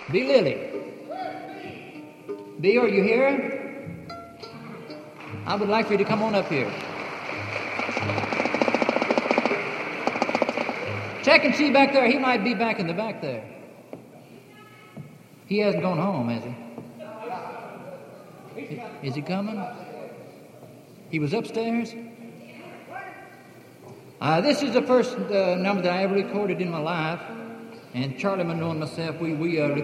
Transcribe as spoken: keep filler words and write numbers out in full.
B. Lilly. B, are you here? I would like for you to come on up here. Check and see back there. He might be back in the back there. He hasn't gone home, has he? Is he coming? He was upstairs? Uh, this is the first uh, number that I ever recorded in my life. And Charlie Monroe and myself, we, we uh,